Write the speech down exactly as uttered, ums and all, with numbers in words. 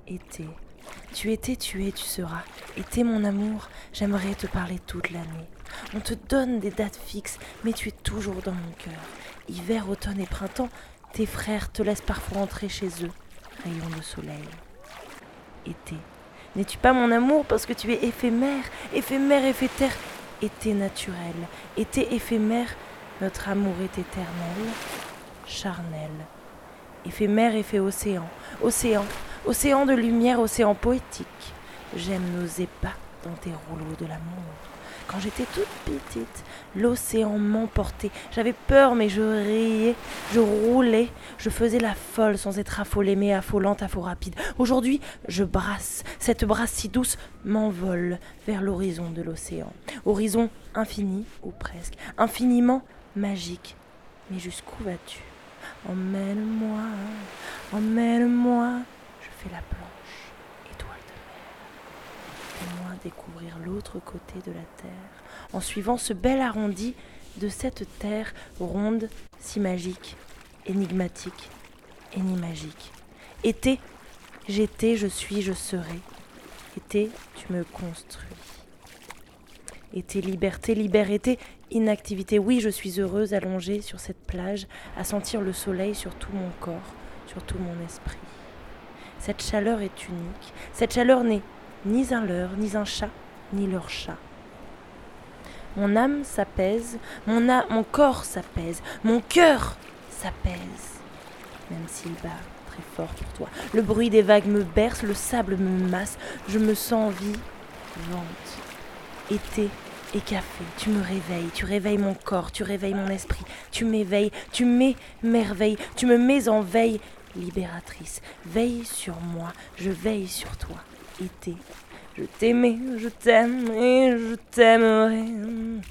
Été. Tu étais, tu es, tu seras. Été, mon amour, j'aimerais te parler toute l'année. On te donne des dates fixes, mais tu es toujours dans mon cœur. Hiver, automne et printemps, tes frères te laissent parfois entrer chez eux. Rayon de soleil. Été. N'es-tu pas mon amour parce que tu es éphémère, éphémère, éphétère, été naturel, été éphémère, notre amour est éternel, charnel. Éphémère, effet océan, océan, océan de lumière, océan poétique. J'aime nos ébats dans tes rouleaux de l'amour. Quand j'étais toute petite, l'océan m'emportait. J'avais peur, mais je riais, je roulais. Je faisais la folle sans être affolée, mais affolante, à faux rapide. Aujourd'hui, je brasse. Cette brasse si douce m'envole vers l'horizon de l'océan. Horizon infini, ou presque, infiniment magique. Mais jusqu'où vas-tu ? Emmène-moi, emmène-moi. Je fais la planche, étoile de mer. Fais-moi découvrir l'autre côté de la terre, en suivant ce bel arrondi de cette terre ronde, si magique, énigmatique, énimagique. Été, j'étais, je suis, je serai. Été, tu me construis. Été, liberté, libère, été, inactivité. Oui, je suis heureuse allongée sur cette plage, à sentir le soleil sur tout mon corps, sur tout mon esprit. Cette chaleur est unique. Cette chaleur n'est ni un leurre, ni un chat, ni leur chat. Mon âme s'apaise, mon, a- mon corps s'apaise, mon cœur s'apaise, même s'il bat très fort pour toi. Le bruit des vagues me berce, le sable me masse, je me sens vivante. Été et café, tu me réveilles, tu réveilles mon corps, tu réveilles mon esprit, tu m'éveilles, tu m'émerveilles, tu me mets en veille libératrice. Veille sur moi, je veille sur toi. Été, je t'aimais, je t'aime et je t'aimerai.